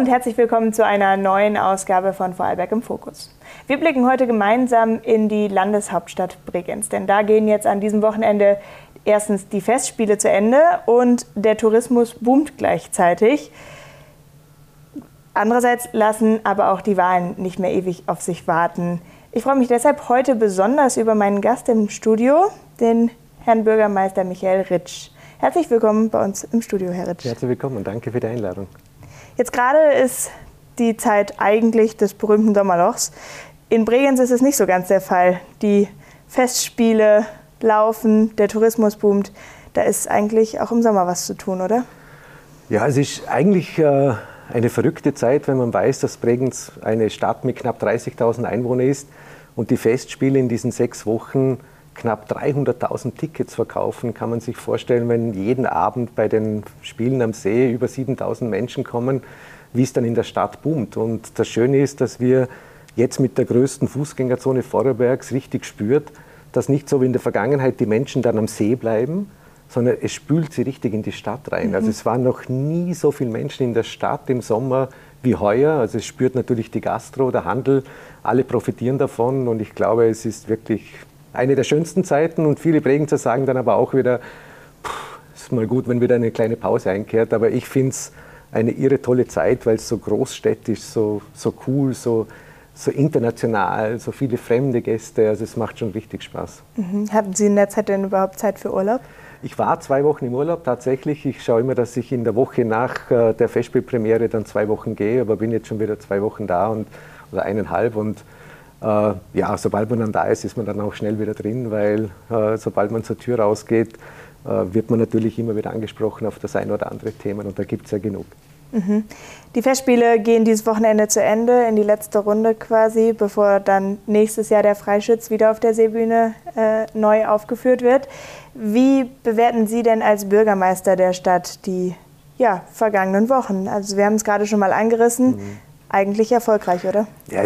herzlich willkommen zu einer neuen Ausgabe von Vorarlberg im Fokus. Wir blicken heute gemeinsam in die Landeshauptstadt Bregenz, denn da gehen jetzt an diesem Wochenende erstens die Festspiele zu Ende und der Tourismus boomt gleichzeitig. Andererseits lassen aber auch die Wahlen nicht mehr ewig auf sich warten. Ich freue mich deshalb heute besonders über meinen Gast im Studio, den Herrn Bürgermeister Michael Ritsch. Herzlich willkommen bei uns im Studio, Herr Ritsch. Herzlich willkommen und danke für die Einladung. Jetzt gerade ist die Zeit eigentlich des berühmten Sommerlochs. In Bregenz ist es nicht so ganz der Fall. Die Festspiele laufen, der Tourismus boomt. Da ist eigentlich auch im Sommer was zu tun, oder? Ja, es ist eigentlich eine verrückte Zeit, wenn man weiß, dass Bregenz eine Stadt mit knapp 30.000 Einwohnern ist und die Festspiele in diesen 6 Wochen knapp 300.000 Tickets verkaufen. Kann man sich vorstellen, wenn jeden Abend bei den Spielen am See über 7.000 Menschen kommen, wie es dann in der Stadt boomt. Und das Schöne ist, dass wir jetzt mit der größten Fußgängerzone Vorarlbergs richtig spürt, dass nicht so wie in der Vergangenheit die Menschen dann am See bleiben, sondern es spült sie richtig in die Stadt rein. Also es waren noch nie so viele Menschen in der Stadt im Sommer wie heuer. Also es spürt natürlich die Gastro, der Handel, alle profitieren davon und ich glaube, es ist wirklich eine der schönsten Zeiten und viele Bregenzer sagen dann aber auch wieder, es ist mal gut, wenn wieder eine kleine Pause einkehrt, aber ich finde es eine irre tolle Zeit, weil es so großstädtisch, so cool, so international, so viele fremde Gäste, also es macht schon richtig Spaß. Hatten Sie in der Zeit denn überhaupt Zeit für Urlaub? Ich war 2 Wochen im Urlaub tatsächlich. Ich schaue immer, dass ich in der Woche nach der Festspielpremiere dann 2 Wochen gehe, aber bin jetzt schon wieder 2 Wochen da oder 1,5 und ja, sobald man dann da ist, ist man dann auch schnell wieder drin, weil sobald man zur Tür rausgeht, wird man natürlich immer wieder angesprochen auf das ein oder andere Thema und da gibt es ja genug. Die Festspiele gehen dieses Wochenende zu Ende, in die letzte Runde quasi, bevor dann nächstes Jahr der Freischütz wieder auf der Seebühne neu aufgeführt wird. Wie bewerten Sie denn als Bürgermeister der Stadt die vergangenen Wochen? Also wir haben es gerade schon mal angerissen, eigentlich erfolgreich, oder? Ja,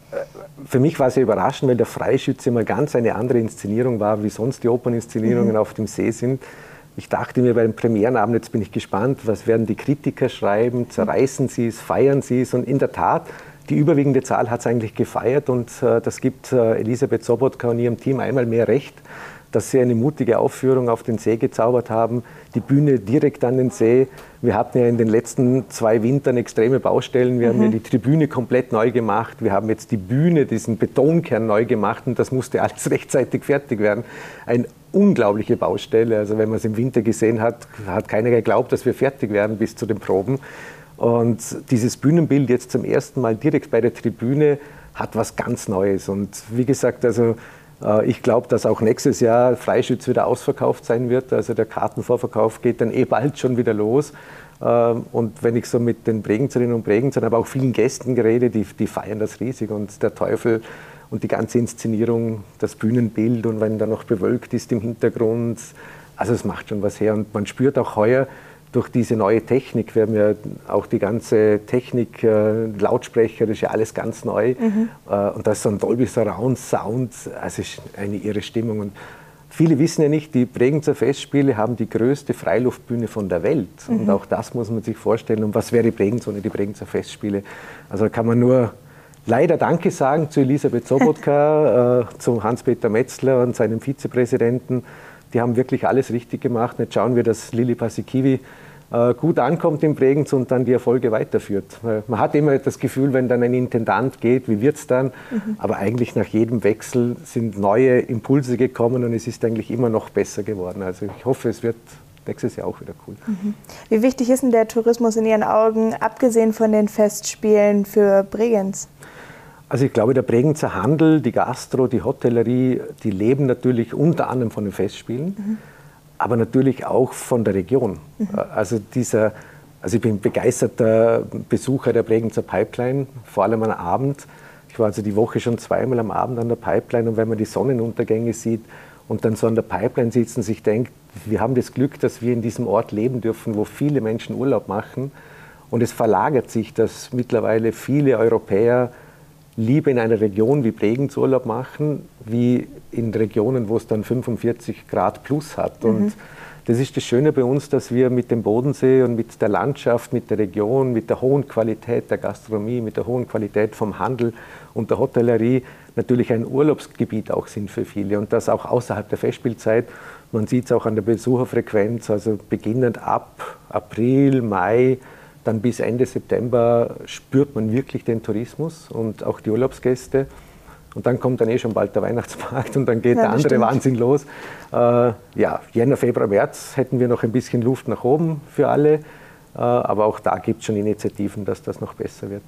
für mich war es ja überraschend, weil der Freischütze mal ganz eine andere Inszenierung war, wie sonst die Operninszenierungen auf dem See sind. Ich dachte mir bei dem Premierenabend, jetzt bin ich gespannt, was werden die Kritiker schreiben, zerreißen sie es, feiern sie es und in der Tat, die überwiegende Zahl hat es eigentlich gefeiert und das gibt Elisabeth Sobotka und ihrem Team einmal mehr recht, dass sie eine mutige Aufführung auf den See gezaubert haben, die Bühne direkt an den See. Wir hatten ja in den letzten 2 Wintern extreme Baustellen. Wir haben ja die Tribüne komplett neu gemacht. Wir haben jetzt die Bühne, diesen Betonkern neu gemacht und das musste alles rechtzeitig fertig werden. Eine unglaubliche Baustelle. Also wenn man es im Winter gesehen hat, hat keiner geglaubt, dass wir fertig werden bis zu den Proben. Und dieses Bühnenbild jetzt zum ersten Mal direkt bei der Tribüne hat was ganz Neues. Und wie gesagt, also ich glaube, dass auch nächstes Jahr Freischütz wieder ausverkauft sein wird. Also der Kartenvorverkauf geht dann bald schon wieder los. Und wenn ich so mit den Bregenzerinnen und Bregenzern, aber auch vielen Gästen rede, die feiern das riesig. Und der Teufel und die ganze Inszenierung, das Bühnenbild und wenn da noch bewölkt ist im Hintergrund, also es macht schon was her. Und man spürt auch heuer durch diese neue Technik, wir haben ja auch die ganze Technik, Lautsprecher, das ist ja alles ganz neu. Und da ist so ein Dolby Surround Sound, also ist eine irre Stimmung. Und viele wissen ja nicht, die Bregenzer Festspiele haben die größte Freiluftbühne von der Welt. Und auch das muss man sich vorstellen. Und was wäre Bregenz ohne die Bregenzer Festspiele? Also da kann man nur leider Danke sagen zu Elisabeth Sobotka, zu Hans-Peter Metzler und seinem Vizepräsidenten. Die haben wirklich alles richtig gemacht. Jetzt schauen wir, dass Lili Paasikivi gut ankommt in Bregenz und dann die Erfolge weiterführt. Weil man hat immer das Gefühl, wenn dann ein Intendant geht, wie wird es dann? Aber eigentlich nach jedem Wechsel sind neue Impulse gekommen und es ist eigentlich immer noch besser geworden. Also ich hoffe, es wird nächstes Jahr auch wieder cool. Wie wichtig ist denn der Tourismus in Ihren Augen, abgesehen von den Festspielen, für Bregenz? Also ich glaube, der Bregenzer Handel, die Gastro, die Hotellerie, die leben natürlich unter anderem von den Festspielen, aber natürlich auch von der Region. Also ich bin begeisterter Besucher der Bregenzer Pipeline, vor allem am Abend. Ich war also die Woche schon 2-mal am Abend an der Pipeline und wenn man die Sonnenuntergänge sieht und dann so an der Pipeline sitzt und sich denkt, wir haben das Glück, dass wir in diesem Ort leben dürfen, wo viele Menschen Urlaub machen und es verlagert sich, dass mittlerweile viele Europäer lieber in einer Region wie Bregenz Urlaub machen, wie in Regionen, wo es dann 45 Grad plus hat. Und das ist das Schöne bei uns, dass wir mit dem Bodensee und mit der Landschaft, mit der Region, mit der hohen Qualität der Gastronomie, mit der hohen Qualität vom Handel und der Hotellerie natürlich ein Urlaubsgebiet auch sind für viele und das auch außerhalb der Festspielzeit. Man sieht es auch an der Besucherfrequenz, also beginnend ab April, Mai, dann bis Ende September spürt man wirklich den Tourismus und auch die Urlaubsgäste. Und dann kommt dann schon bald der Weihnachtsmarkt und dann geht der andere Wahnsinn los. Jänner, Februar, März hätten wir noch ein bisschen Luft nach oben für alle. Aber auch da gibt es schon Initiativen, dass das noch besser wird.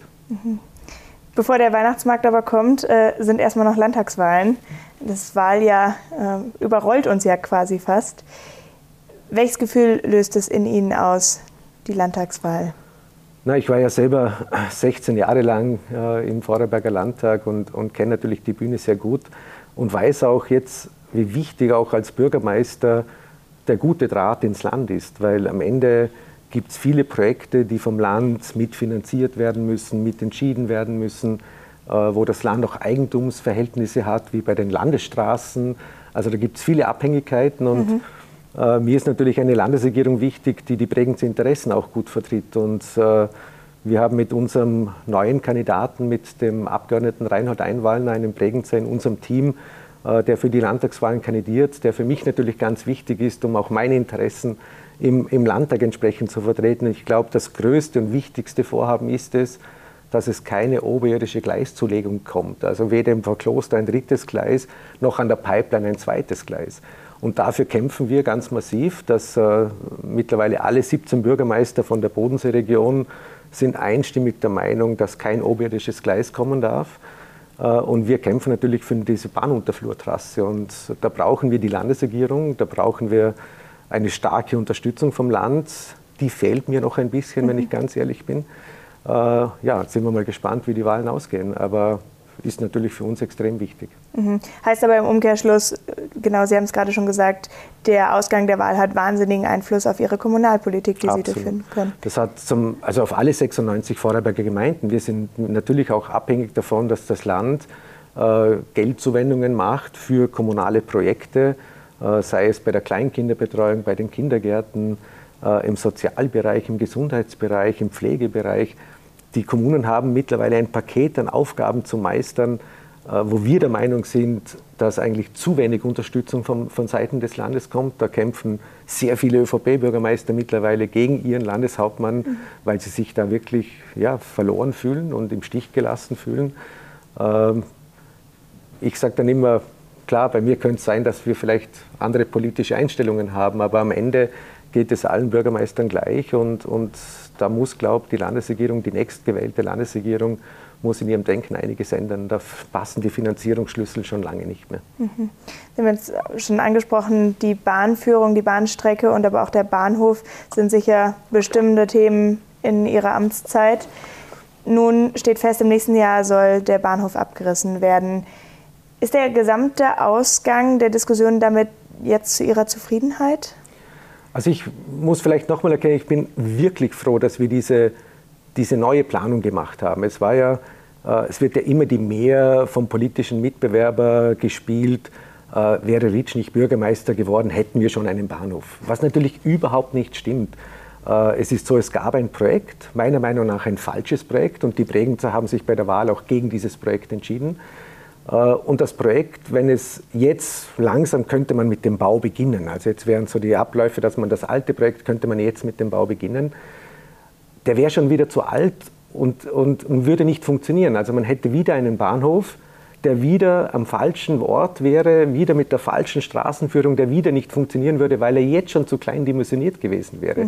Bevor der Weihnachtsmarkt aber kommt, sind erstmal noch Landtagswahlen. Das Wahljahr überrollt uns ja quasi fast. Welches Gefühl löst es in Ihnen aus, die Landtagswahl? Na, ich war ja selber 16 Jahre lang im Vorarlberger Landtag und kenne natürlich die Bühne sehr gut und weiß auch jetzt, wie wichtig auch als Bürgermeister der gute Draht ins Land ist, weil am Ende gibt es viele Projekte, die vom Land mitfinanziert werden müssen, mitentschieden werden müssen, wo das Land auch Eigentumsverhältnisse hat, wie bei den Landesstraßen. Also da gibt es viele Abhängigkeiten und mir ist natürlich eine Landesregierung wichtig, die die Bregenzer Interessen auch gut vertritt. Und wir haben mit unserem neuen Kandidaten, mit dem Abgeordneten Reinhold Einwallner, einen Bregenzer in unserem Team, der für die Landtagswahlen kandidiert, der für mich natürlich ganz wichtig ist, um auch meine Interessen im Landtag entsprechend zu vertreten. Ich glaube, das größte und wichtigste Vorhaben ist es, dass es keine oberirdische Gleiszulegung kommt. Also weder im Pfarrkloster ein drittes Gleis, noch an der Pipeline ein zweites Gleis. Und dafür kämpfen wir ganz massiv, dass mittlerweile alle 17 Bürgermeister von der Bodenseeregion sind einstimmig der Meinung, dass kein oberirdisches Gleis kommen darf. Und wir kämpfen natürlich für diese Bahnunterflurtrasse. Und da brauchen wir die Landesregierung, da brauchen wir eine starke Unterstützung vom Land. Die fehlt mir noch ein bisschen, wenn ich ganz ehrlich bin. Jetzt sind wir mal gespannt, wie die Wahlen ausgehen. Aber ist natürlich für uns extrem wichtig. Heißt aber im Umkehrschluss, genau, Sie haben es gerade schon gesagt, der Ausgang der Wahl hat wahnsinnigen Einfluss auf Ihre Kommunalpolitik, die Sie durchführen können. Das hat also auf alle 96 Vorarlberger Gemeinden. Wir sind natürlich auch abhängig davon, dass das Land Geldzuwendungen macht für kommunale Projekte, sei es bei der Kleinkinderbetreuung, bei den Kindergärten, im Sozialbereich, im Gesundheitsbereich, im Pflegebereich. Die Kommunen haben mittlerweile ein Paket an Aufgaben zu meistern, wo wir der Meinung sind, dass eigentlich zu wenig Unterstützung von Seiten des Landes kommt. Da kämpfen sehr viele ÖVP-Bürgermeister mittlerweile gegen ihren Landeshauptmann, weil sie sich da wirklich verloren fühlen und im Stich gelassen fühlen. Ich sage dann immer, klar, bei mir könnte es sein, dass wir vielleicht andere politische Einstellungen haben, aber am Ende geht es allen Bürgermeistern gleich und da muss, glaube ich, die Landesregierung, die nächstgewählte Landesregierung, muss in ihrem Denken einiges ändern. Da passen die Finanzierungsschlüssel schon lange nicht mehr. Sie haben jetzt schon angesprochen, die Bahnführung, die Bahnstrecke und aber auch der Bahnhof sind sicher bestimmende Themen in Ihrer Amtszeit. Nun steht fest, im nächsten Jahr soll der Bahnhof abgerissen werden. Ist der gesamte Ausgang der Diskussion damit jetzt zu Ihrer Zufriedenheit? Also ich muss vielleicht noch mal erklären, ich bin wirklich froh, dass wir diese neue Planung gemacht haben. Es wird ja immer die Mehr vom politischen Mitbewerber gespielt. Wäre Ritsch nicht Bürgermeister geworden, hätten wir schon einen Bahnhof. Was natürlich überhaupt nicht stimmt. Es ist so, es gab ein Projekt, meiner Meinung nach ein falsches Projekt und die Bregenzer haben sich bei der Wahl auch gegen dieses Projekt entschieden. Und das Projekt, wenn es jetzt langsam könnte man mit dem Bau beginnen. Also jetzt wären so die Abläufe, dass man das alte Projekt könnte man jetzt mit dem Bau beginnen. Der wäre schon wieder zu alt und würde nicht funktionieren. Also man hätte wieder einen Bahnhof, der wieder am falschen Ort wäre, wieder mit der falschen Straßenführung, der wieder nicht funktionieren würde, weil er jetzt schon zu klein dimensioniert gewesen wäre.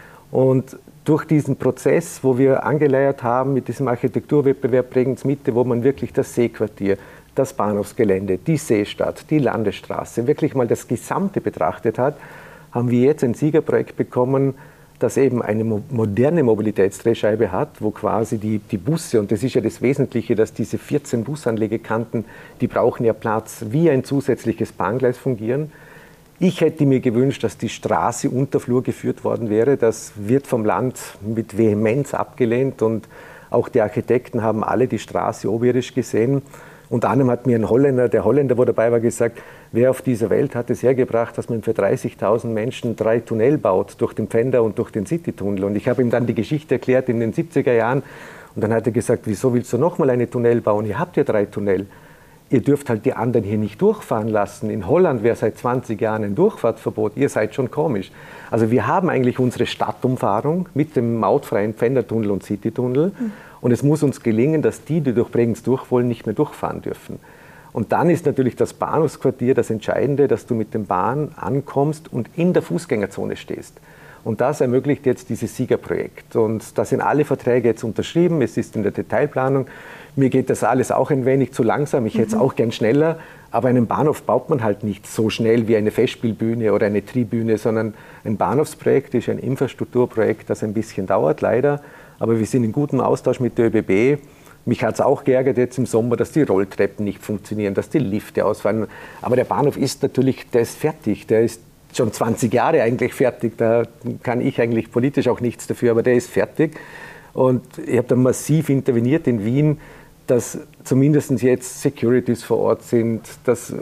Und durch diesen Prozess, wo wir angeleiert haben mit diesem Architekturwettbewerb Bregenz Mitte, wo man wirklich das Seequartier, das Bahnhofsgelände, die Seestadt, die Landesstraße, wirklich mal das Gesamte betrachtet hat, haben wir jetzt ein Siegerprojekt bekommen, das eben eine moderne Mobilitätsdrehscheibe hat, wo quasi die Busse, und das ist ja das Wesentliche, dass diese 14 Busanlegekanten, die brauchen ja Platz, wie ein zusätzliches Bahngleis fungieren. Ich hätte mir gewünscht, dass die Straße unter Flur geführt worden wäre. Das wird vom Land mit Vehemenz abgelehnt und auch die Architekten haben alle die Straße oberirdisch gesehen. Unter anderem hat mir der Holländer, wo dabei war, gesagt, wer auf dieser Welt hat es hergebracht, dass man für 30.000 Menschen 3 Tunnel baut, durch den Pfänder und durch den Citytunnel. Und ich habe ihm dann die Geschichte erklärt in den 70er Jahren. Und dann hat er gesagt, wieso willst du nochmal eine Tunnel bauen? Ihr habt ja 3 Tunnel. Ihr dürft halt die anderen hier nicht durchfahren lassen. In Holland wäre seit 20 Jahren ein Durchfahrtsverbot. Ihr seid schon komisch. Also wir haben eigentlich unsere Stadtumfahrung mit dem mautfreien Pfändertunnel und Citytunnel. Und es muss uns gelingen, dass die durch Bregenz durch wollen, nicht mehr durchfahren dürfen. Und dann ist natürlich das Bahnhofsquartier das Entscheidende, dass du mit der Bahn ankommst und in der Fußgängerzone stehst. Und das ermöglicht jetzt dieses Siegerprojekt. Und da sind alle Verträge jetzt unterschrieben, es ist in der Detailplanung. Mir geht das alles auch ein wenig zu langsam, ich hätte es auch gern schneller. Aber einen Bahnhof baut man halt nicht so schnell wie eine Festspielbühne oder eine Tribüne, sondern ein Bahnhofsprojekt ist ein Infrastrukturprojekt, das ein bisschen dauert, leider. Aber wir sind in gutem Austausch mit der ÖBB. Mich hat es auch geärgert jetzt im Sommer, dass die Rolltreppen nicht funktionieren, dass die Lifte ausfallen. Aber der Bahnhof ist natürlich, der ist fertig, der ist schon 20 Jahre eigentlich fertig. Da kann ich eigentlich politisch auch nichts dafür, aber der ist fertig. Und ich habe da massiv interveniert in Wien, dass zumindest jetzt Securities vor Ort sind, dass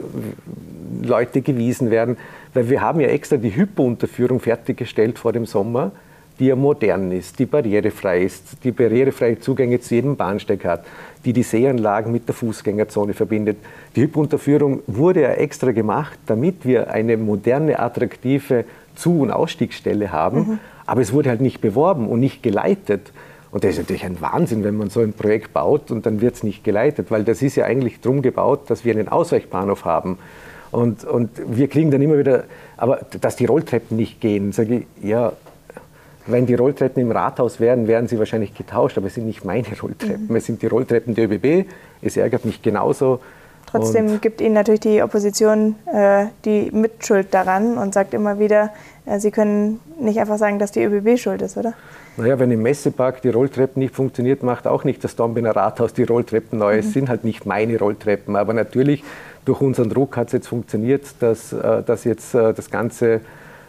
Leute gewiesen werden. Weil wir haben ja extra die Hypo-Unterführung fertiggestellt vor dem Sommer, die ja modern ist, die barrierefrei ist, die barrierefreie Zugänge zu jedem Bahnsteig hat, die Seeanlagen mit der Fußgängerzone verbindet. Die Hypo-Unterführung wurde ja extra gemacht, damit wir eine moderne, attraktive Zu- und Ausstiegsstelle haben. Aber es wurde halt nicht beworben und nicht geleitet. Und das ist natürlich ein Wahnsinn, wenn man so ein Projekt baut und dann wird es nicht geleitet, weil das ist ja eigentlich drum gebaut, dass wir einen Ausweichbahnhof haben. Und wir kriegen dann immer wieder, aber dass die Rolltreppen nicht gehen, sage ich, ja, wenn die Rolltreppen im Rathaus wären, wären sie wahrscheinlich getauscht, aber es sind nicht meine Rolltreppen, es sind die Rolltreppen der ÖBB, es ärgert mich genauso. Trotzdem gibt Ihnen natürlich die Opposition die Mitschuld daran und sagt immer wieder, Sie können nicht einfach sagen, dass die ÖBB schuld ist, oder? Naja, wenn im Messepark die Rolltreppen nicht funktioniert, macht auch nicht das Dornbirner Rathaus die Rolltreppen neu. Es sind halt nicht meine Rolltreppen, aber natürlich durch unseren Druck hat es jetzt funktioniert, dass jetzt das Ganze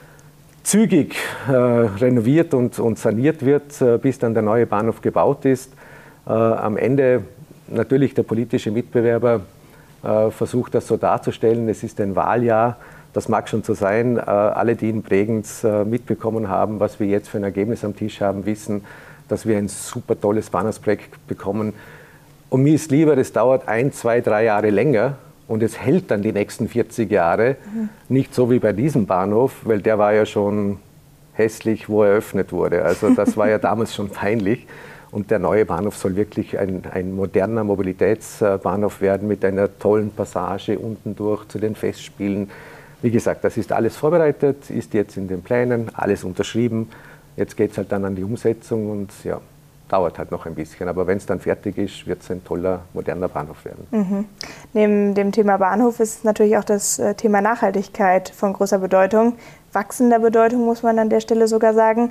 zügig renoviert und saniert wird, bis dann der neue Bahnhof gebaut ist. Am Ende natürlich der politische Mitbewerber versucht das so darzustellen, es ist ein Wahljahr, das mag schon so sein. Alle, die in Bregenz mitbekommen haben, was wir jetzt für ein Ergebnis am Tisch haben, wissen, dass wir ein super tolles Bahnhofsprojekt bekommen. Und mir ist lieber, es dauert 1, 2, 3 Jahre länger und es hält dann die nächsten 40 Jahre. Nicht so wie bei diesem Bahnhof, weil der war ja schon hässlich, wo er eröffnet wurde. Also das war ja damals schon peinlich. Und der neue Bahnhof soll wirklich ein moderner Mobilitätsbahnhof werden mit einer tollen Passage unten durch zu den Festspielen. Wie gesagt, das ist alles vorbereitet, ist jetzt in den Plänen, alles unterschrieben. Jetzt geht es halt dann an die Umsetzung und ja, dauert halt noch ein bisschen. Aber wenn es dann fertig ist, wird es ein toller, moderner Bahnhof werden. Neben dem Thema Bahnhof ist natürlich auch das Thema Nachhaltigkeit von großer Bedeutung, wachsender Bedeutung, muss man an der Stelle sogar sagen.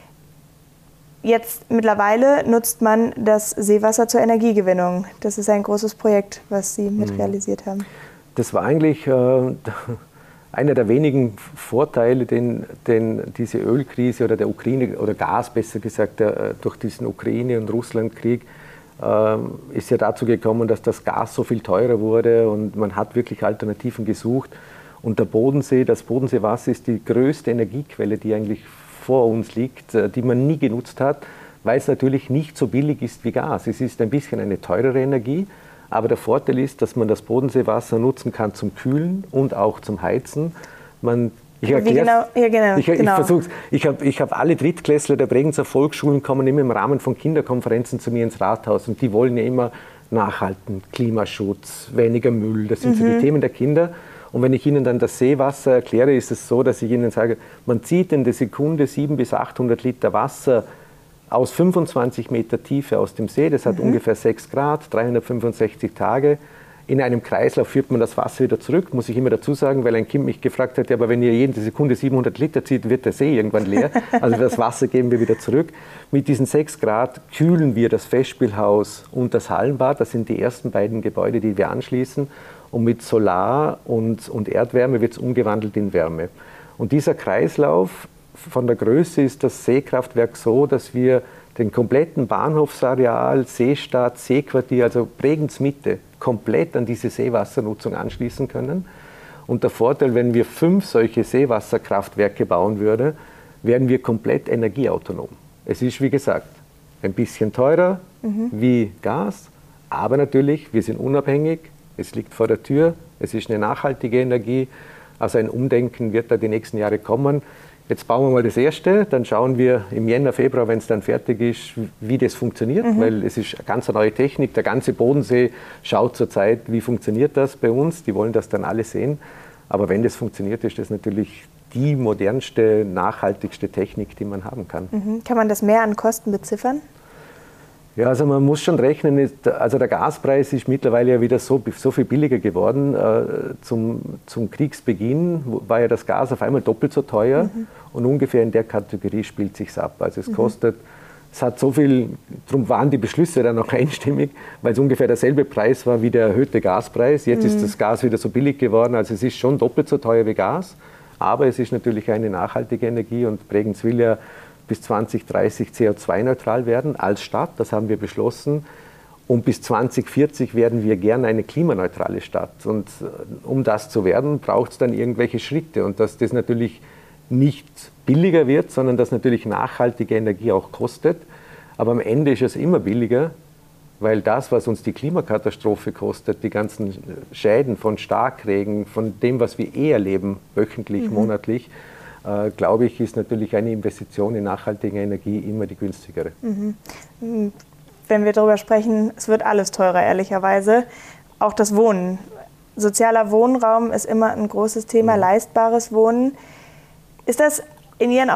Jetzt mittlerweile nutzt man das Seewasser zur Energiegewinnung. Das ist ein großes Projekt, was Sie mit realisiert haben. Das war eigentlich einer der wenigen Vorteile, den diese Ölkrise oder der Ukraine, oder Gas besser gesagt, durch diesen Ukraine- und Russlandkrieg ist ja dazu gekommen, dass das Gas so viel teurer wurde und man hat wirklich Alternativen gesucht. Und der Bodensee, das Bodenseewasser ist die größte Energiequelle, die eigentlich vor uns liegt, die man nie genutzt hat, weil es natürlich nicht so billig ist wie Gas. Es ist ein bisschen eine teurere Energie, aber der Vorteil ist, dass man das Bodenseewasser nutzen kann zum Kühlen und auch zum Heizen. Ich habe alle Drittklässler der Bregenzer Volksschulen kommen immer im Rahmen von Kinderkonferenzen zu mir ins Rathaus und die wollen ja immer nachhalten, Klimaschutz, weniger Müll, das sind so die Themen der Kinder. Und wenn ich Ihnen dann das Seewasser erkläre, ist es so, dass ich Ihnen sage, man zieht in der Sekunde 700 bis 800 Liter Wasser aus 25 Meter Tiefe aus dem See, das hat ungefähr 6 Grad, 365 Tage. In einem Kreislauf führt man das Wasser wieder zurück, muss ich immer dazu sagen, weil ein Kind mich gefragt hat, ja, aber wenn ihr jede Sekunde 700 Liter zieht, wird der See irgendwann leer. Also das Wasser geben wir wieder zurück. Mit diesen 6 Grad kühlen wir das Festspielhaus und das Hallenbad. Das sind die ersten beiden Gebäude, die wir anschließen. Und mit Solar und Erdwärme wird es umgewandelt in Wärme. Und dieser Kreislauf, von der Größe ist das Seekraftwerk so, dass wir den kompletten Bahnhofsareal, Seestadt, Seequartier, also Bregenz Mitte, komplett an diese Seewassernutzung anschließen können. Und der Vorteil, wenn wir 5 solche Seewasserkraftwerke bauen würden, wären wir komplett energieautonom. Es ist, wie gesagt, ein bisschen teurer wie Gas, aber natürlich, wir sind unabhängig, es liegt vor der Tür, es ist eine nachhaltige Energie, also ein Umdenken wird da die nächsten Jahre kommen. Jetzt bauen wir mal das erste, dann schauen wir im Jänner, Februar, wenn es dann fertig ist, wie das funktioniert, weil es ist eine ganz neue Technik, der ganze Bodensee schaut zurzeit, wie funktioniert das bei uns, die wollen das dann alle sehen, aber wenn das funktioniert, ist das natürlich die modernste, nachhaltigste Technik, die man haben kann. Kann man das mehr an Kosten beziffern? Ja, also man muss schon rechnen, also der Gaspreis ist mittlerweile ja wieder so viel billiger geworden. Zum Kriegsbeginn war ja das Gas auf einmal doppelt so teuer und ungefähr in der Kategorie spielt es sich ab. Also es kostet, es hat so viel, darum waren die Beschlüsse dann auch einstimmig, weil es ungefähr derselbe Preis war wie der erhöhte Gaspreis. Jetzt ist das Gas wieder so billig geworden, also es ist schon doppelt so teuer wie Gas, aber es ist natürlich eine nachhaltige Energie und Bregenz will ja bis 2030 CO2-neutral werden als Stadt, das haben wir beschlossen. Und bis 2040 werden wir gerne eine klimaneutrale Stadt. Und um das zu werden, braucht es dann irgendwelche Schritte. Und dass das natürlich nicht billiger wird, sondern dass natürlich nachhaltige Energie auch kostet. Aber am Ende ist es immer billiger, weil das, was uns die Klimakatastrophe kostet, die ganzen Schäden von Starkregen, von dem, was wir erleben, wöchentlich, monatlich, glaube ich, ist natürlich eine Investition in nachhaltige Energie immer die günstigere. Wenn wir darüber sprechen, es wird alles teurer, ehrlicherweise. Auch das Wohnen. Sozialer Wohnraum ist immer ein großes Thema, leistbares Wohnen. Ist das in Ihren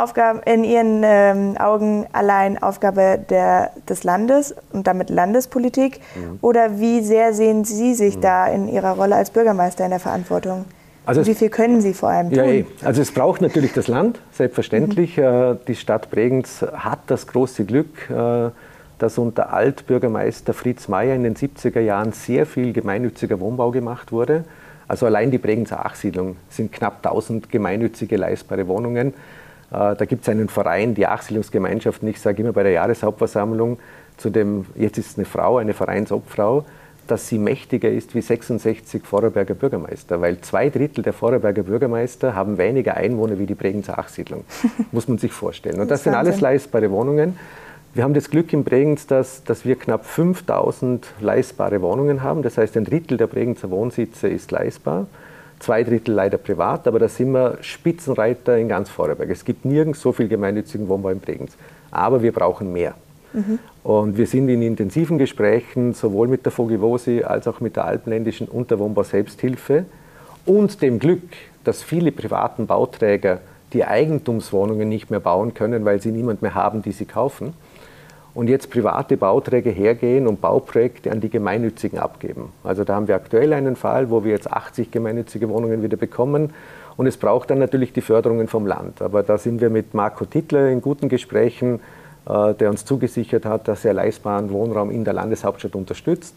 Augen allein Aufgabe des Landes und damit Landespolitik? Oder wie sehr sehen Sie sich da in Ihrer Rolle als Bürgermeister in der Verantwortung? Also wie viel können Sie vor allem tun? Ja, also es braucht natürlich das Land, selbstverständlich. Die Stadt Bregenz hat das große Glück, dass unter Altbürgermeister Fritz Mayr in den 70er Jahren sehr viel gemeinnütziger Wohnbau gemacht wurde. Also allein die Bregenzer Achsiedlung sind knapp 1000 gemeinnützige leistbare Wohnungen. Da gibt es einen Verein, die Achsiedlungsgemeinschaft, und ich sage immer bei der Jahreshauptversammlung, jetzt ist es eine Frau, eine Vereinsobfrau, dass sie mächtiger ist wie 66 Vorarlberger Bürgermeister, weil 2/3 der Vorarlberger Bürgermeister haben weniger Einwohner wie die Bregenzer Achsiedlung, muss man sich vorstellen. Und das sind alles leistbare Wohnungen. Wir haben das Glück in Bregenz, dass wir knapp 5000 leistbare Wohnungen haben, das heißt 1/3 der Bregenzer Wohnsitze ist leistbar, 2/3 leider privat, aber da sind wir Spitzenreiter in ganz Vorarlberg. Es gibt nirgends so viel gemeinnützigen Wohnbau in Bregenz, aber wir brauchen mehr. Und wir sind in intensiven Gesprächen, sowohl mit der Vogevosi als auch mit der Alpenländischen und der Wohnbau Selbsthilfe und dem Glück, dass viele privaten Bauträger die Eigentumswohnungen nicht mehr bauen können, weil sie niemand mehr haben, die sie kaufen. Und jetzt private Bauträger hergehen und Bauprojekte an die Gemeinnützigen abgeben. Also da haben wir aktuell einen Fall, wo wir jetzt 80 gemeinnützige Wohnungen wieder bekommen. Und es braucht dann natürlich die Förderungen vom Land. Aber da sind wir mit Marco Tittler in guten Gesprächen, der uns zugesichert hat, dass er leistbaren Wohnraum in der Landeshauptstadt unterstützt.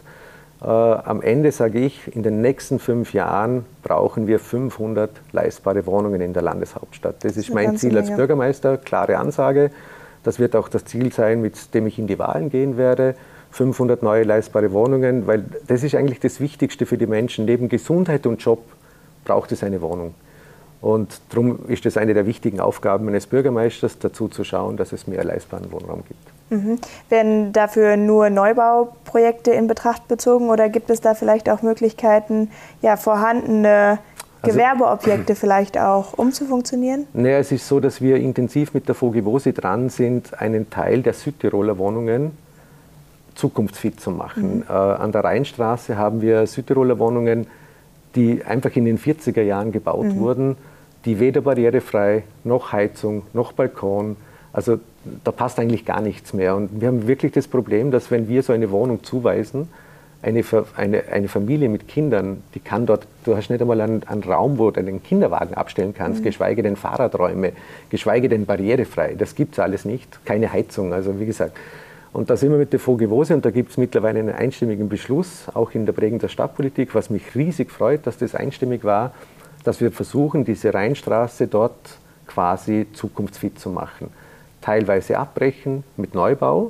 Am Ende sage ich, in den nächsten 5 Jahren brauchen wir 500 leistbare Wohnungen in der Landeshauptstadt. Das ist mein Ziel als Bürgermeister, klare Ansage. Das wird auch das Ziel sein, mit dem ich in die Wahlen gehen werde. 500 neue leistbare Wohnungen, weil das ist eigentlich das Wichtigste für die Menschen. Neben Gesundheit und Job braucht es eine Wohnung. Und darum ist es eine der wichtigen Aufgaben eines Bürgermeisters, dazu zu schauen, dass es mehr leistbaren Wohnraum gibt. Werden dafür nur Neubauprojekte in Betracht bezogen oder gibt es da vielleicht auch Möglichkeiten, vorhandene Gewerbeobjekte vielleicht auch umzufunktionieren? Naja, es ist so, dass wir intensiv mit der Vogevosi dran sind, einen Teil der Südtiroler Wohnungen zukunftsfit zu machen. An der Rheinstraße haben wir Südtiroler Wohnungen, die einfach in den 40er Jahren gebaut wurden, die weder barrierefrei, noch Heizung, noch Balkon, also da passt eigentlich gar nichts mehr. Und wir haben wirklich das Problem, dass wenn wir so eine Wohnung zuweisen, eine Familie mit Kindern, die kann dort, du hast nicht einmal einen Raum, wo du einen Kinderwagen abstellen kannst, geschweige denn Fahrradräume, geschweige denn barrierefrei. Das gibt es alles nicht, keine Heizung, also wie gesagt. Und da sind wir mit der Vogevosi und da gibt es mittlerweile einen einstimmigen Beschluss, auch in der Bregenzer Stadtpolitik, was mich riesig freut, dass das einstimmig war, dass wir versuchen, diese Rheinstraße dort quasi zukunftsfit zu machen. Teilweise abbrechen mit Neubau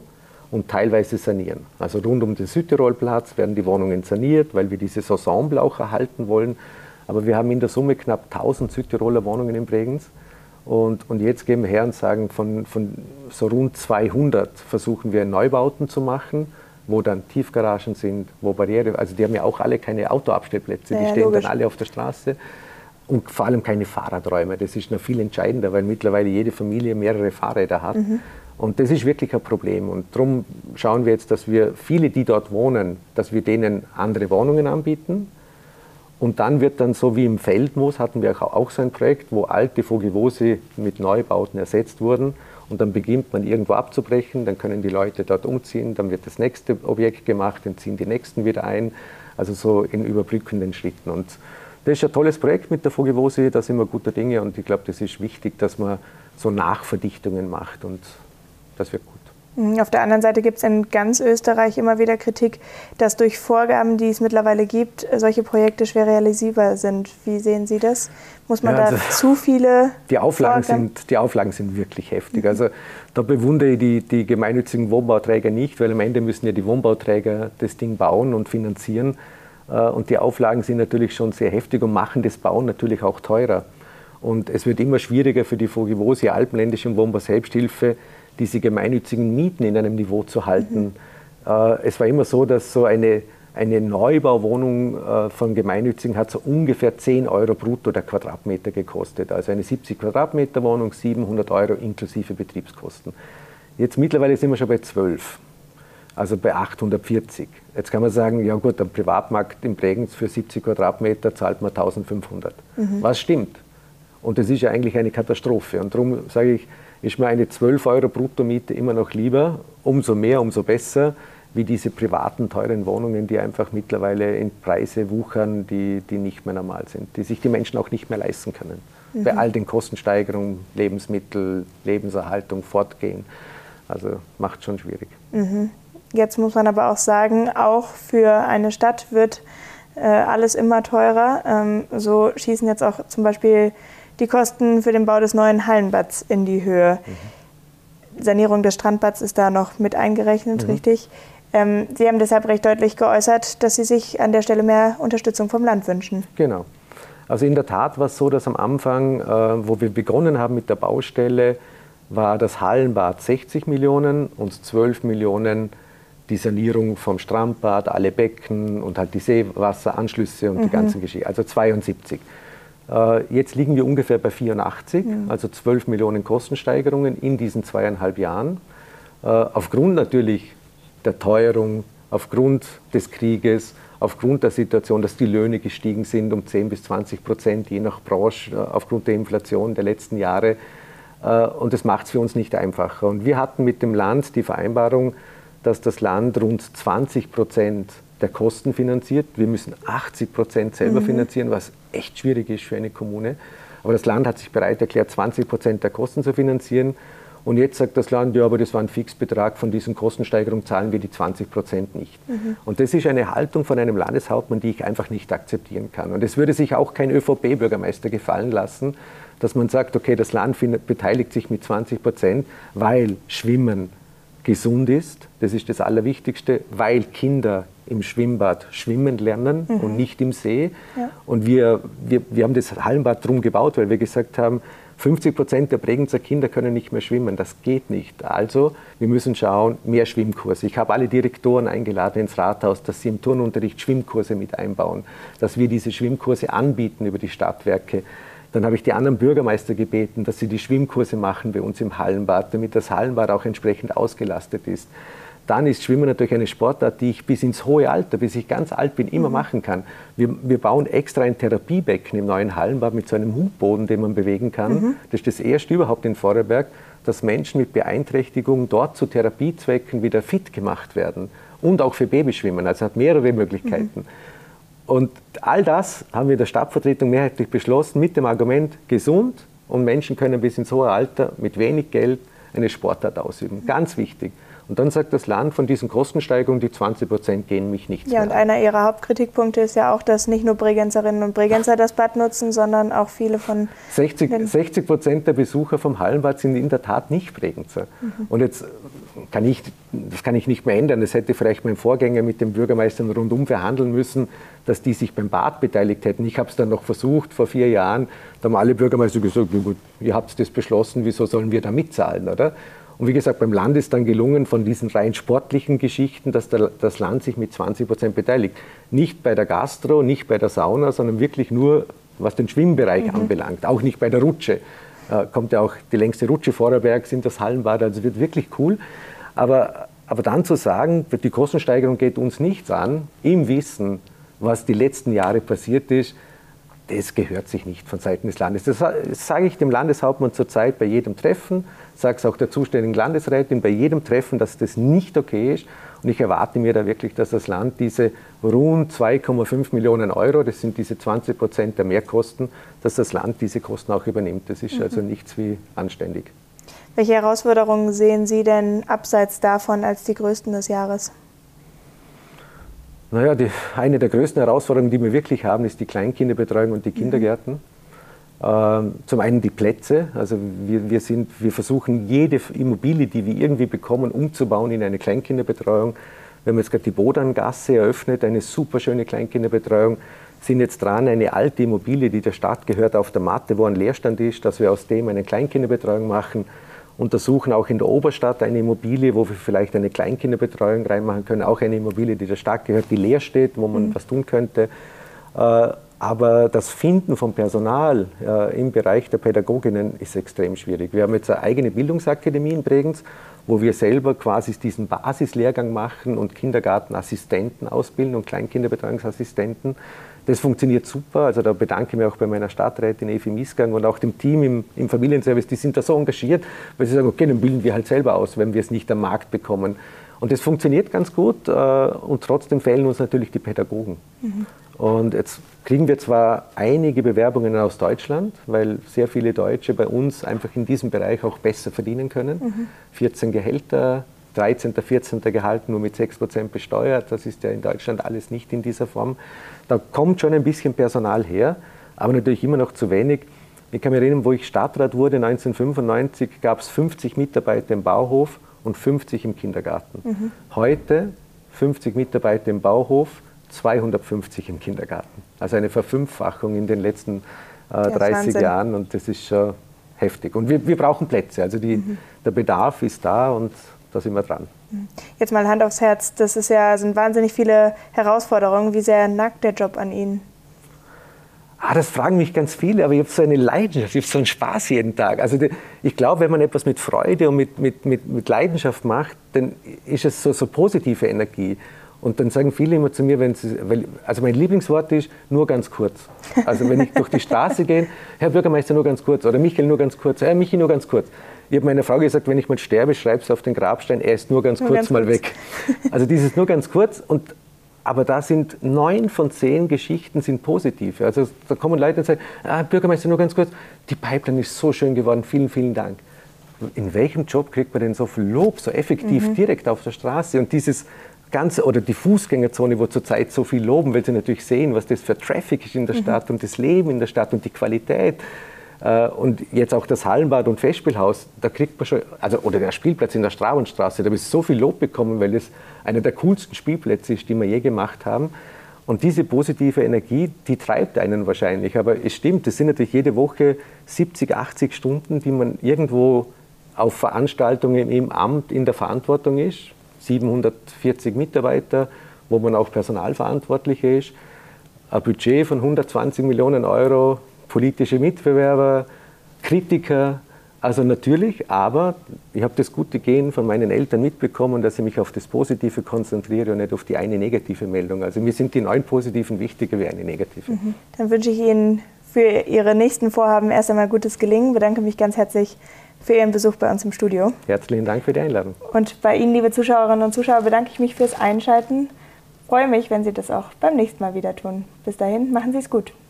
und teilweise sanieren. Also rund um den Südtirolplatz werden die Wohnungen saniert, weil wir dieses Ensemble auch erhalten wollen. Aber wir haben in der Summe knapp 1000 Südtiroler Wohnungen in Bregenz. Und jetzt gehen wir her und sagen, von so rund 200 versuchen wir Neubauten zu machen, wo dann Tiefgaragen sind, wo Barriere, also die haben ja auch alle keine Autoabstellplätze, die stehen dann alle auf der Straße. Und vor allem keine Fahrradräume. Das ist noch viel entscheidender, weil mittlerweile jede Familie mehrere Fahrräder hat. Und das ist wirklich ein Problem. Und darum schauen wir jetzt, dass wir viele, die dort wohnen, dass wir denen andere Wohnungen anbieten. Und dann wird dann so wie im Feldmoos, hatten wir auch so ein Projekt, wo alte Vogevosi mit Neubauten ersetzt wurden. Und dann beginnt man irgendwo abzubrechen, dann können die Leute dort umziehen, dann wird das nächste Objekt gemacht, dann ziehen die nächsten wieder ein. Also so in überbrückenden Schritten. Und das ist ein tolles Projekt mit der Vogevosi, da sind wir guter Dinge und ich glaube, das ist wichtig, dass man so Nachverdichtungen macht und das wird gut. Auf der anderen Seite gibt es in ganz Österreich immer wieder Kritik, dass durch Vorgaben, die es mittlerweile gibt, solche Projekte schwer realisierbar sind. Wie sehen Sie das? Muss man da zu viele die Auflagen sind wirklich heftig. Also da bewundere ich die gemeinnützigen Wohnbauträger nicht, weil am Ende müssen ja die Wohnbauträger das Ding bauen und finanzieren. Und die Auflagen sind natürlich schon sehr heftig und machen das Bauen natürlich auch teurer. Und es wird immer schwieriger für die Vogevosi, alpenländische Wohnbau-Selbsthilfe, diese gemeinnützigen Mieten in einem Niveau zu halten. Es war immer so, dass so eine Neubauwohnung von Gemeinnützigen hat so ungefähr 10 Euro brutto der Quadratmeter gekostet. Also eine 70 Quadratmeter Wohnung, 700 Euro inklusive Betriebskosten. Jetzt mittlerweile sind wir schon bei 12. Also bei 840. Jetzt kann man sagen, ja gut, am Privatmarkt in Bregenz für 70 Quadratmeter zahlt man 1500. Was stimmt? Und das ist ja eigentlich eine Katastrophe. Und darum sage ich, ist mir eine 12 Euro Bruttomiete immer noch lieber, umso mehr, umso besser, wie diese privaten, teuren Wohnungen, die einfach mittlerweile in Preise wuchern, die nicht mehr normal sind, die sich die Menschen auch nicht mehr leisten können. Bei all den Kostensteigerungen, Lebensmittel, Lebenserhaltung, Fortgehen. Also macht schon schwierig. Jetzt muss man aber auch sagen, auch für eine Stadt wird alles immer teurer. So schießen jetzt auch zum Beispiel die Kosten für den Bau des neuen Hallenbads in die Höhe. Sanierung des Strandbads ist da noch mit eingerechnet, richtig? Sie haben deshalb recht deutlich geäußert, dass Sie sich an der Stelle mehr Unterstützung vom Land wünschen. Genau. Also in der Tat war es so, dass am Anfang, wo wir begonnen haben mit der Baustelle, war das Hallenbad 60 Millionen und 12 Millionen die Sanierung vom Strandbad, alle Becken und halt die Seewasseranschlüsse und die ganzen Geschichten, also 72. Jetzt liegen wir ungefähr bei 84, also 12 Millionen Kostensteigerungen in diesen 2,5 Jahren. Aufgrund natürlich der Teuerung, aufgrund des Krieges, aufgrund der Situation, dass die Löhne gestiegen sind um 10 bis 20%, je nach Branche, aufgrund der Inflation der letzten Jahre. Und das macht es für uns nicht einfacher. Und wir hatten mit dem Land die Vereinbarung, dass das Land rund 20% der Kosten finanziert. Wir müssen 80% selber finanzieren, was echt schwierig ist für eine Kommune. Aber das Land hat sich bereit erklärt, 20% der Kosten zu finanzieren. Und jetzt sagt das Land, ja, aber das war ein Fixbetrag, von diesen Kostensteigerungen zahlen wir die 20% nicht. Und das ist eine Haltung von einem Landeshauptmann, die ich einfach nicht akzeptieren kann. Und es würde sich auch kein ÖVP-Bürgermeister gefallen lassen, dass man sagt, okay, das Land beteiligt sich mit 20%, weil Schwimmen gesund ist, das ist das Allerwichtigste, weil Kinder im Schwimmbad schwimmen lernen und nicht im See. Ja. Und wir haben das Hallenbad drum gebaut, weil wir gesagt haben, 50% der Bregenzer Kinder können nicht mehr schwimmen, das geht nicht. Also wir müssen schauen, mehr Schwimmkurse. Ich habe alle Direktoren eingeladen ins Rathaus, dass sie im Turnunterricht Schwimmkurse mit einbauen, dass wir diese Schwimmkurse anbieten über die Stadtwerke. Dann habe ich die anderen Bürgermeister gebeten, dass sie die Schwimmkurse machen bei uns im Hallenbad, damit das Hallenbad auch entsprechend ausgelastet ist. Dann ist Schwimmen natürlich eine Sportart, die ich bis ins hohe Alter, bis ich ganz alt bin, immer machen kann. Wir bauen extra ein Therapiebecken im neuen Hallenbad mit so einem Hubboden, den man bewegen kann. Das ist das erste überhaupt in Vorarlberg, dass Menschen mit Beeinträchtigung dort zu Therapiezwecken wieder fit gemacht werden. Und auch für Babyschwimmen, also hat mehrere Möglichkeiten. Und all das haben wir in der Stadtvertretung mehrheitlich beschlossen mit dem Argument, gesund und Menschen können bis ins hohe Alter mit wenig Geld eine Sportart ausüben. Ganz wichtig. Und dann sagt das Land, von diesen Kostensteigerungen, die 20% gehen mich nichts mehr an. Ja, und einer Ihrer Hauptkritikpunkte ist ja auch, dass nicht nur Bregenzerinnen und Bregenzer das Bad nutzen, sondern auch viele von... 60% der Besucher vom Hallenbad sind in der Tat nicht Bregenzer. Und jetzt das kann ich nicht mehr ändern. Das hätte vielleicht mein Vorgänger mit den Bürgermeistern rundum verhandeln müssen, dass die sich beim Bad beteiligt hätten. Ich habe es dann noch versucht vor 4 Jahren. Da haben alle Bürgermeister gesagt, gut, ihr habt das beschlossen, wieso sollen wir da mitzahlen, oder? Und wie gesagt, beim Land ist dann gelungen, von diesen rein sportlichen Geschichten, dass das Land sich mit 20% beteiligt. Nicht bei der Gastro, nicht bei der Sauna, sondern wirklich nur, was den Schwimmbereich anbelangt. Auch nicht bei der Rutsche. Kommt ja auch die längste Rutsche Vorarlbergs in das Hallenbad, also wird wirklich cool. Aber dann zu sagen, die Kostensteigerung geht uns nichts an, im Wissen, was die letzten Jahre passiert ist, das gehört sich nicht von Seiten des Landes. Das sage ich dem Landeshauptmann zurzeit bei jedem Treffen, sage es auch der zuständigen Landesrätin bei jedem Treffen, dass das nicht okay ist. Und ich erwarte mir da wirklich, dass das Land diese rund 2,5 Millionen Euro, das sind diese 20% der Mehrkosten, dass das Land diese Kosten auch übernimmt. Das ist also nichts wie anständig. Welche Herausforderungen sehen Sie denn abseits davon als die größten des Jahres? Naja, eine der größten Herausforderungen, die wir wirklich haben, ist die Kleinkinderbetreuung und die Kindergärten. Zum einen die Plätze, also wir versuchen jede Immobilie, die wir irgendwie bekommen, umzubauen in eine Kleinkinderbetreuung. Wir haben jetzt gerade die Bodangasse eröffnet, eine super schöne Kleinkinderbetreuung, sind jetzt dran, eine alte Immobilie, die der Stadt gehört, auf der Matte, wo ein Leerstand ist, dass wir aus dem eine Kleinkinderbetreuung machen. Untersuchen auch in der Oberstadt eine Immobilie, wo wir vielleicht eine Kleinkinderbetreuung reinmachen können, auch eine Immobilie, die der Stadt gehört, die leer steht, wo man was tun könnte. Aber das Finden von Personal im Bereich der Pädagoginnen ist extrem schwierig. Wir haben jetzt eine eigene Bildungsakademie in Bregenz, wo wir selber quasi diesen Basislehrgang machen und Kindergartenassistenten ausbilden und Kleinkinderbetreuungsassistenten. Das funktioniert super. Also da bedanke ich mich auch bei meiner Stadträtin Evi Miesgang und auch dem Team im Familienservice. Die sind da so engagiert, weil sie sagen, okay, dann bilden wir halt selber aus, wenn wir es nicht am Markt bekommen. Und das funktioniert ganz gut und trotzdem fehlen uns natürlich die Pädagogen. Und jetzt kriegen wir zwar einige Bewerbungen aus Deutschland, weil sehr viele Deutsche bei uns einfach in diesem Bereich auch besser verdienen können. 14 Gehälter, 13., 14. Gehalt nur mit 6% besteuert. Das ist ja in Deutschland alles nicht in dieser Form. Da kommt schon ein bisschen Personal her, aber natürlich immer noch zu wenig. Ich kann mich erinnern, wo ich Stadtrat wurde, 1995, gab es 50 Mitarbeiter im Bauhof und 50 im Kindergarten. Heute 50 Mitarbeiter im Bauhof, 250 im Kindergarten. Also eine Verfünffachung in den letzten 30 Jahren und das ist schon heftig. Und wir brauchen Plätze, also der Bedarf ist da und da sind wir dran. Jetzt mal Hand aufs Herz, sind wahnsinnig viele Herausforderungen. Wie sehr nagt der Job an Ihnen? Das fragen mich ganz viele, aber ich habe so eine Leidenschaft, ich habe so einen Spaß jeden Tag. Also ich glaube, wenn man etwas mit Freude und mit Leidenschaft macht, dann ist es so positive Energie. Und dann sagen viele immer zu mir, also mein Lieblingswort ist nur ganz kurz. Also wenn ich durch die Straße gehe, Herr Bürgermeister, nur ganz kurz, oder Michael, nur ganz kurz, Herr Michi, nur ganz kurz. Ich habe meiner Frau gesagt, wenn ich mal sterbe, schreibe es auf den Grabstein, er ist nur ganz kurz mal weg. Also dieses nur ganz kurz, aber da sind 9 von 10 Geschichten sind positiv. Also da kommen Leute und sagen, Bürgermeister, nur ganz kurz, die Pipeline ist so schön geworden, vielen, vielen Dank. In welchem Job kriegt man denn so viel Lob, so effektiv direkt auf der Straße? Und dieses Ganze, oder die Fußgängerzone, wo zurzeit so viel loben, weil sie natürlich sehen, was das für Traffic ist in der Stadt und das Leben in der Stadt und die Qualität. Und jetzt auch das Hallenbad und Festspielhaus, da kriegt man schon, oder der Spielplatz in der Strauenstraße, da habe ich so viel Lob bekommen, weil es einer der coolsten Spielplätze ist, die wir je gemacht haben. Und diese positive Energie, die treibt einen wahrscheinlich. Aber es stimmt, es sind natürlich jede Woche 70, 80 Stunden, die man irgendwo auf Veranstaltungen im Amt in der Verantwortung ist. 740 Mitarbeiter, wo man auch Personalverantwortlicher ist. Ein Budget von 120 Millionen Euro, politische Mitbewerber, Kritiker, also natürlich, aber ich habe das gute Gen von meinen Eltern mitbekommen, dass ich mich auf das Positive konzentriere und nicht auf die eine negative Meldung. Also mir sind die 9 positiven wichtiger wie eine negative. Dann wünsche ich Ihnen für Ihre nächsten Vorhaben erst einmal gutes Gelingen. Bedanke mich ganz herzlich für Ihren Besuch bei uns im Studio. Herzlichen Dank für die Einladung. Und bei Ihnen, liebe Zuschauerinnen und Zuschauer, bedanke ich mich fürs Einschalten. Freue mich, wenn Sie das auch beim nächsten Mal wieder tun. Bis dahin, machen Sie es gut.